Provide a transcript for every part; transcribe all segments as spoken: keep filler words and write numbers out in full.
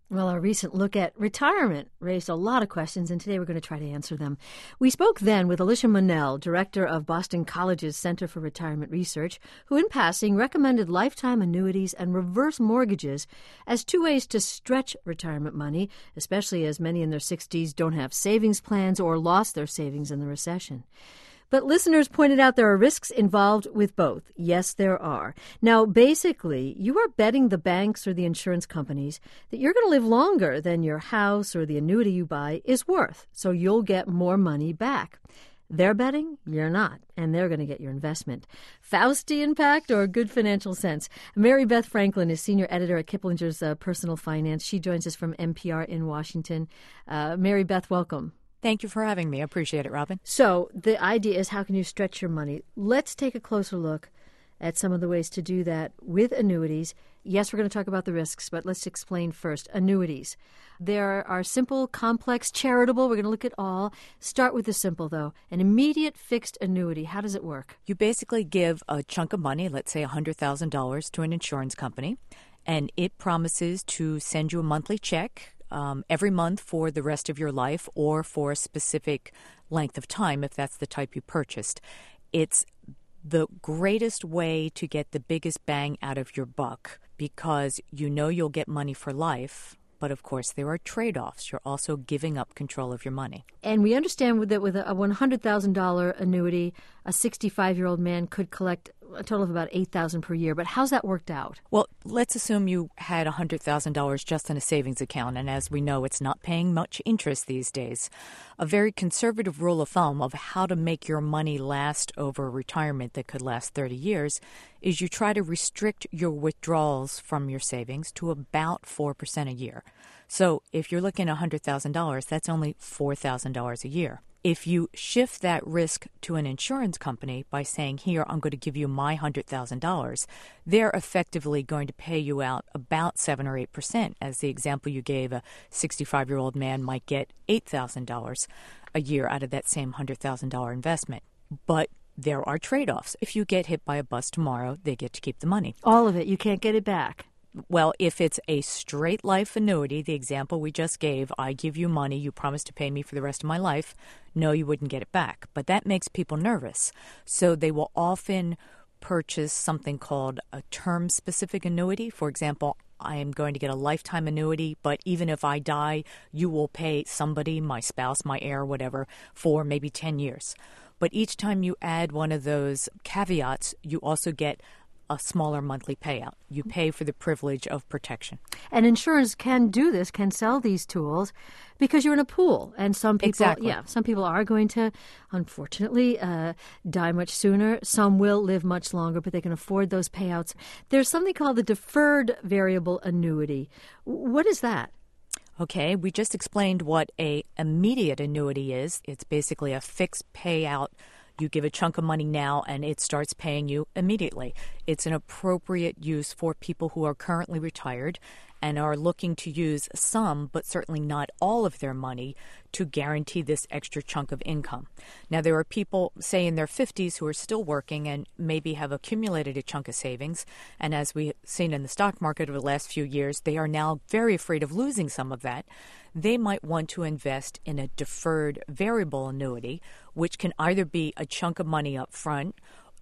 Well, our recent look at retirement raised a lot of questions, and today we're going to try to answer them. We spoke then with Alicia Monell, director of Boston College's Center for Retirement Research, who in passing recommended lifetime annuities and reverse mortgages as two ways to stretch retirement money, especially as many in their sixties don't have savings plans or lost their savings in the recession. But listeners pointed out there are risks involved with both. Yes, there are. Now, basically, you are betting the banks or the insurance companies that you're going to live longer than your house or the annuity you buy is worth, so you'll get more money back. They're betting, you're not, and they're going to get your investment. Faustian impact or good financial sense? Mary Beth Franklin is senior editor at Kiplinger's uh, Personal Finance. She joins us from N P R in Washington. Uh, Mary Beth, welcome. Thank you for having me. I appreciate it, Robin. So the idea is, how can you stretch your money? Let's take a closer look at some of the ways to do that with annuities. Yes, we're going to talk about the risks, but let's explain first. Annuities. There are simple, complex, charitable. We're going to look at all. Start with the simple, though. An immediate fixed annuity. How does it work? You basically give a chunk of money, let's say one hundred thousand dollars, to an insurance company, and it promises to send you a monthly check Um, every month for the rest of your life or for a specific length of time if that's the type you purchased. It's the greatest way to get the biggest bang out of your buck because you know you'll get money for life, but of course there are trade-offs. You're also giving up control of your money. And we understand that with a one hundred thousand dollars annuity, a sixty-five-year-old man could collect a total of about eight thousand dollars per year. But how's that worked out? Well, let's assume you had one hundred thousand dollars just in a savings account, and as we know, it's not paying much interest these days. A very conservative rule of thumb of how to make your money last over retirement that could last thirty years is you try to restrict your withdrawals from your savings to about four percent a year. So if you're looking at one hundred thousand dollars, that's only four thousand dollars a year. If you shift that risk to an insurance company by saying, here, I'm going to give you my one hundred thousand dollars, they're effectively going to pay you out about seven or eight percent. As the example you gave, a sixty-five-year-old man might get eight thousand dollars a year out of that same one hundred thousand dollars investment. But there are trade-offs. If you get hit by a bus tomorrow, they get to keep the money. All of it. You can't get it back. Well, if it's a straight life annuity, the example we just gave, I give you money, you promise to pay me for the rest of my life, no, you wouldn't get it back. But that makes people nervous. So they will often purchase something called a term-specific annuity. For example, I am going to get a lifetime annuity, but even if I die, you will pay somebody, my spouse, my heir, whatever, for maybe ten years. But each time you add one of those caveats, you also get a smaller monthly payout. You pay for the privilege of protection. And insurers can do this, can sell these tools because you're in a pool. And some people, exactly. yeah, some people are going to, unfortunately, uh, die much sooner. Some will live much longer, but they can afford those payouts. There's something called the deferred variable annuity. What is that? Okay, we just explained what a immediate annuity is. It's basically a fixed payout. You give a chunk of money now and it starts paying you immediately. It's an appropriate use for people who are currently retired and are looking to use some, but certainly not all of their money to guarantee this extra chunk of income. Now, there are people, say, in their fifties who are still working and maybe have accumulated a chunk of savings. And as we've seen in the stock market over the last few years, they are now very afraid of losing some of that. They might want to invest in a deferred variable annuity, which can either be a chunk of money up front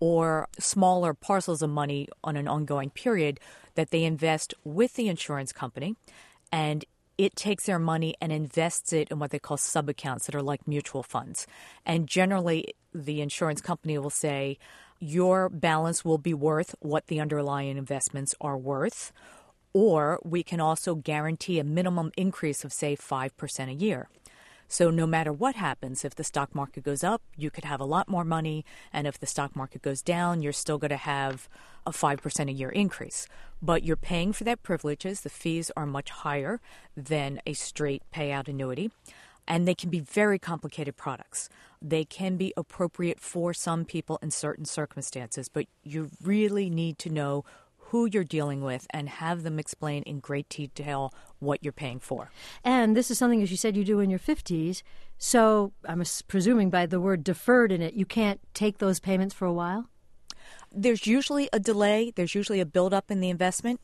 or smaller parcels of money on an ongoing period that they invest with the insurance company, and it takes their money and invests it in what they call sub-accounts that are like mutual funds. And generally, the insurance company will say, your balance will be worth what the underlying investments are worth, or we can also guarantee a minimum increase of, say, five percent a year. So no matter what happens, if the stock market goes up, you could have a lot more money. And if the stock market goes down, you're still going to have a five percent a year increase. But you're paying for that privileges. The fees are much higher than a straight payout annuity. And they can be very complicated products. They can be appropriate for some people in certain circumstances, but you really need to know who you're dealing with and have them explain in great detail what you're paying for. And this is something, as you said, you do in your fifties. So I'm presuming by the word deferred in it, you can't take those payments for a while? There's usually a delay. There's usually a buildup in the investment.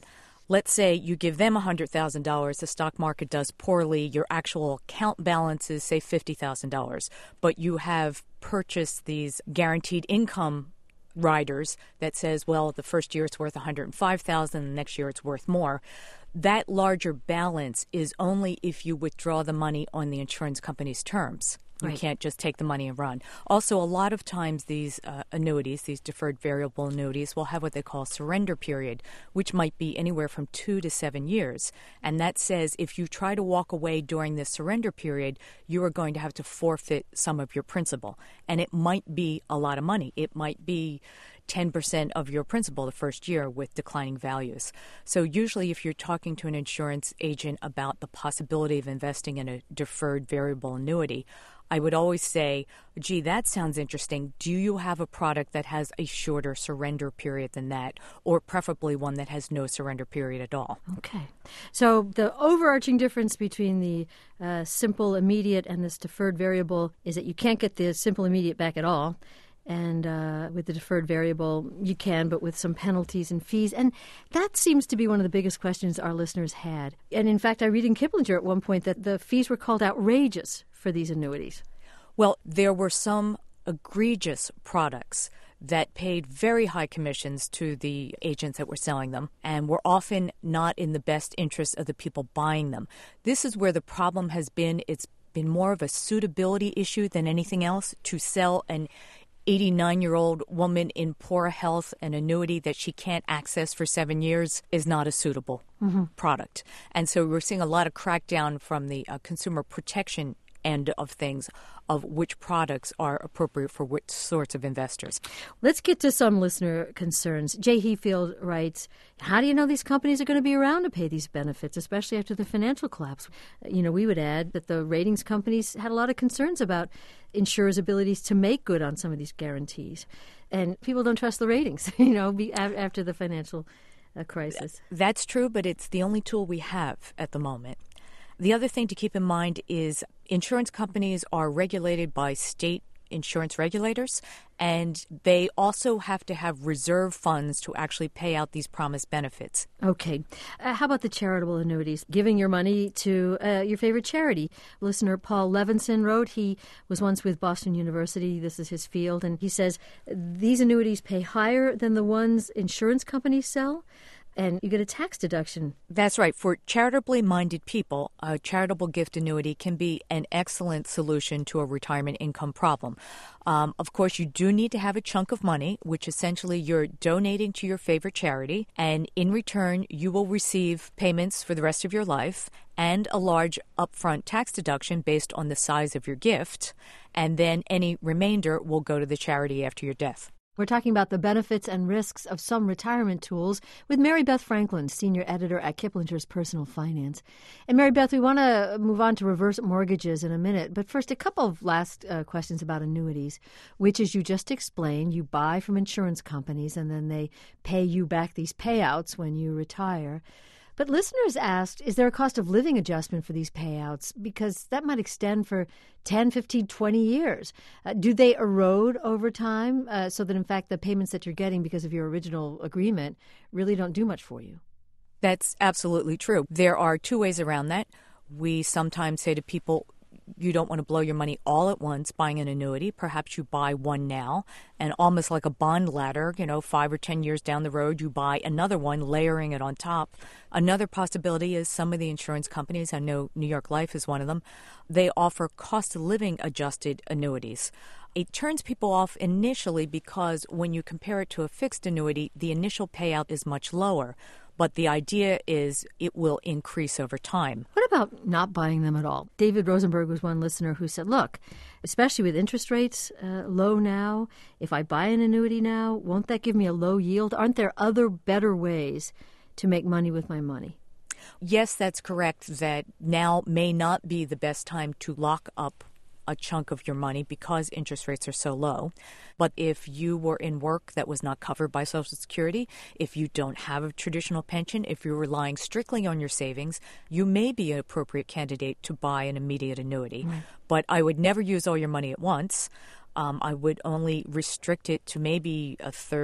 let's say you give them one hundred thousand dollars, the stock market does poorly, your actual account balance is, say, fifty thousand dollars, but you have purchased these guaranteed income riders that says, well, the first year it's worth one hundred five thousand dollars, the next year it's worth more. That larger balance is only if you withdraw the money on the insurance company's terms. You Right. can't just take the money and run. Also, a lot of times these uh, annuities, these deferred variable annuities, will have what they call surrender period, which might be anywhere from two to seven years. And that says if you try to walk away during this surrender period, you are going to have to forfeit some of your principal. And it might be a lot of money. It might be ten percent of your principal the first year with declining values. So usually if you're talking to an insurance agent about the possibility of investing in a deferred variable annuity, I would always say, gee, that sounds interesting. Do you have a product that has a shorter surrender period than that, or preferably one that has no surrender period at all? Okay. So the overarching difference between the uh, simple immediate and this deferred variable is that you can't get the simple immediate back at all. And uh, with the deferred variable, you can, but with some penalties and fees. And that seems to be one of the biggest questions our listeners had. And in fact, I read in Kiplinger at one point that the fees were called outrageous for these annuities. Well, there were some egregious products that paid very high commissions to the agents that were selling them and were often not in the best interest of the people buying them. This is where the problem has been. It's been more of a suitability issue than anything else to sell an eighty-nine-year-old woman in poor health an annuity that she can't access for seven years is not a suitable mm-hmm. product. And so we're seeing a lot of crackdown from the uh, consumer protection end of things of which products are appropriate for which sorts of investors. Let's get to some listener concerns. Jay Heafield writes, how do you know these companies are going to be around to pay these benefits, especially after the financial collapse? You know, we would add that the ratings companies had a lot of concerns about insurers' abilities to make good on some of these guarantees. And people don't trust the ratings, you know, be, after the financial uh, crisis. That's true, but it's the only tool we have at the moment. The other thing to keep in mind is insurance companies are regulated by state insurance regulators, and they also have to have reserve funds to actually pay out these promised benefits. Okay. Uh, how about the charitable annuities? Giving your money to uh, your favorite charity. Listener Paul Levinson wrote, he was once with Boston University. This is his field. And he says, these annuities pay higher than the ones insurance companies sell, and you get a tax deduction. That's right. For charitably minded people, a charitable gift annuity can be an excellent solution to a retirement income problem. Um, of course, you do need to have a chunk of money, which essentially you're donating to your favorite charity, and in return, you will receive payments for the rest of your life and a large upfront tax deduction based on the size of your gift, and then any remainder will go to the charity after your death. We're talking about the benefits and risks of some retirement tools with Mary Beth Franklin, senior editor at Kiplinger's Personal Finance. And Mary Beth, we want to move on to reverse mortgages in a minute. But first, a couple of last uh, questions about annuities, which, as you just explained, you buy from insurance companies and then they pay you back these payouts when you retire. But listeners asked, is there a cost of living adjustment for these payouts? Because that might extend for ten, fifteen, twenty years. Uh, do they erode over time uh, so that, in fact, the payments that you're getting because of your original agreement really don't do much for you? That's absolutely true. There are two ways around that. We sometimes say to people, you don't want to blow your money all at once buying an annuity. Perhaps you buy one now, and almost like a bond ladder, you know, five or ten years down the road, you buy another one, layering it on top. Another possibility is some of the insurance companies, I know New York Life is one of them, they offer cost of living adjusted annuities. It turns people off initially because when you compare it to a fixed annuity, the initial payout is much lower. But the idea is it will increase over time. What about not buying them at all? David Rosenberg was one listener who said, look, especially with interest rates uh, low now, if I buy an annuity now, won't that give me a low yield? Aren't there other better ways to make money with my money? Yes, that's correct, that now may not be the best time to lock up a chunk of your money because interest rates are so low. But if you were in work that was not covered by Social Security, if you don't have a traditional pension, if you're relying strictly on your savings, you may be an appropriate candidate to buy an immediate annuity. Right. But I would never use all your money at once. Um, I would only restrict it to maybe a third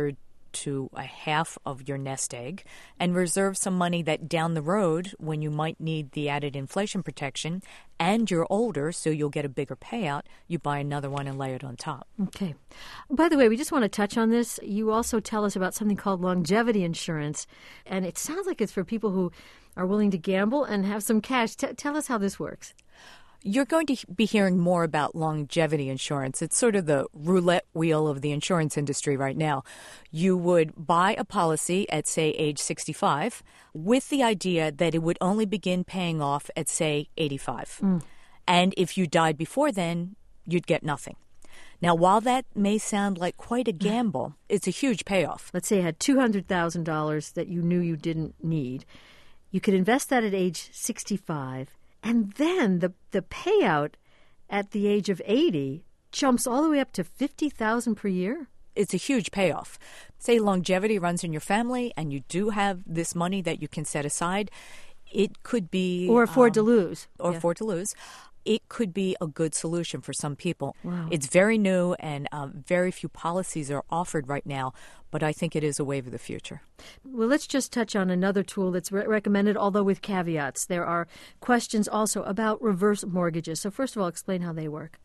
to a half of your nest egg and reserve some money that down the road, when you might need the added inflation protection and you're older, so you'll get a bigger payout, you buy another one and lay it on top. Okay. By the way, we just want to touch on this. You also tell us about something called longevity insurance, and it sounds like it's for people who are willing to gamble and have some cash. T- tell us how this works. You're going to be hearing more about longevity insurance. It's sort of the roulette wheel of the insurance industry right now. You would buy a policy at, say, age sixty-five with the idea that it would only begin paying off at, say, eighty-five. Mm. And if you died before then, you'd get nothing. Now, while that may sound like quite a gamble, it's a huge payoff. Let's say you had two hundred thousand dollars that you knew you didn't need. You could invest that at age sixty-five. And then the the payout at the age of eighty jumps all the way up to fifty thousand dollars per year? It's a huge payoff. Say longevity runs in your family and you do have this money that you can set aside. It could be... Or afford um, to lose. Or yeah. afford to lose. It could be a good solution for some people. Wow. It's very new and uh, very few policies are offered right now, but I think it is a wave of the future. Well, let's just touch on another tool that's re- recommended, although with caveats. There are questions also about reverse mortgages. So first of all, explain how they work.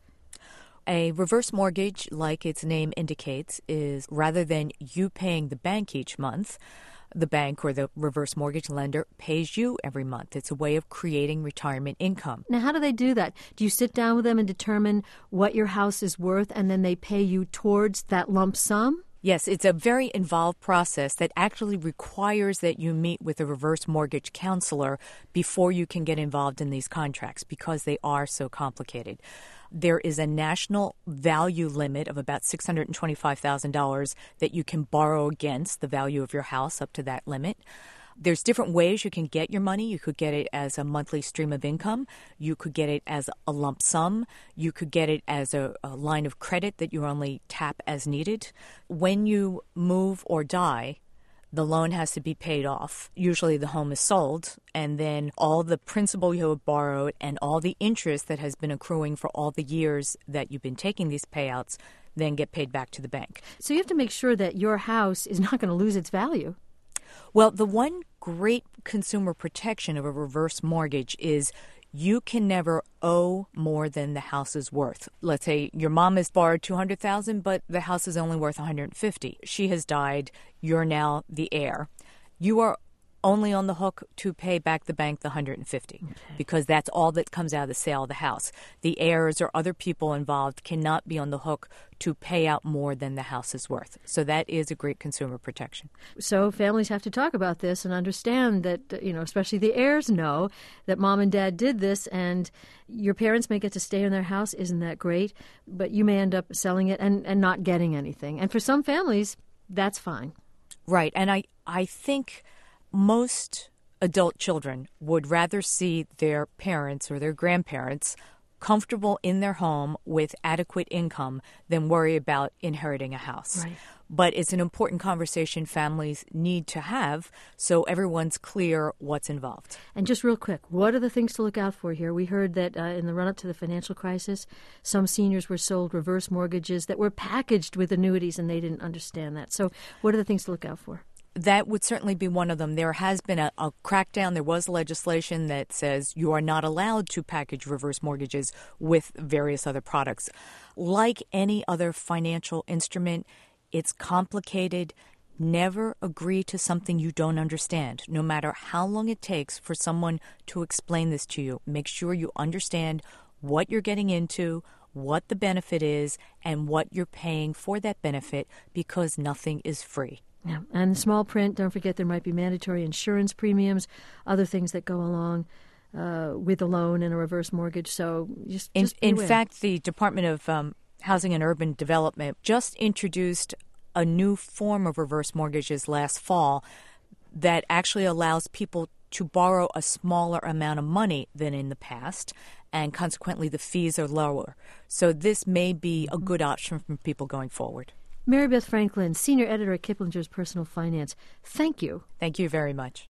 A reverse mortgage, like its name indicates, is rather than you paying the bank each month, the bank or the reverse mortgage lender pays you every month. It's a way of creating retirement income. Now, how do they do that? Do you sit down with them and determine what your house is worth, and then they pay you towards that lump sum? Yes, it's a very involved process that actually requires that you meet with a reverse mortgage counselor before you can get involved in these contracts because they are so complicated. There is a national value limit of about six hundred twenty-five thousand dollars that you can borrow against the value of your house up to that limit. There's different ways you can get your money. You could get it as a monthly stream of income. You could get it as a lump sum. You could get it as a, a line of credit that you only tap as needed. When you move or die, the loan has to be paid off. Usually the home is sold, and then all the principal you have borrowed and all the interest that has been accruing for all the years that you've been taking these payouts then get paid back to the bank. So you have to make sure that your house is not going to lose its value. Well, the one great consumer protection of a reverse mortgage is you can never owe more than the house is worth. Let's say your mom has borrowed two hundred thousand dollars, but the house is only worth one hundred fifty thousand dollars. She has died. You're now the heir. You are only on the hook to pay back the bank the one hundred fifty thousand dollars okay. because that's all that comes out of the sale of the house. The heirs or other people involved cannot be on the hook to pay out more than the house is worth. So that is a great consumer protection. So families have to talk about this and understand that, you know, especially the heirs know that mom and dad did this, and your parents may get to stay in their house. Isn't that great? But you may end up selling it and, and not getting anything. And for some families, that's fine. Right. And I, I think most adult children would rather see their parents or their grandparents comfortable in their home with adequate income than worry about inheriting a house. Right. But it's an important conversation families need to have so everyone's clear what's involved. And just real quick, what are the things to look out for here? We heard that uh, in the run-up to the financial crisis, some seniors were sold reverse mortgages that were packaged with annuities, and they didn't understand that. So what are the things to look out for? That would certainly be one of them. There has been a, a crackdown. There was legislation that says you are not allowed to package reverse mortgages with various other products. Like any other financial instrument, it's complicated. Never agree to something you don't understand, no matter how long it takes for someone to explain this to you. Make sure you understand what you're getting into, what the benefit is, and what you're paying for that benefit, because nothing is free. Yeah, and small print, don't forget there might be mandatory insurance premiums, other things that go along uh, with a loan and a reverse mortgage. So just, in, just be in aware. fact, the Department of um, Housing and Urban Development just introduced a new form of reverse mortgages last fall that actually allows people to borrow a smaller amount of money than in the past, and consequently the fees are lower. So this may be a good option for people going forward. Mary Beth Franklin, Senior Editor at Kiplinger's Personal Finance. Thank you. Thank you very much.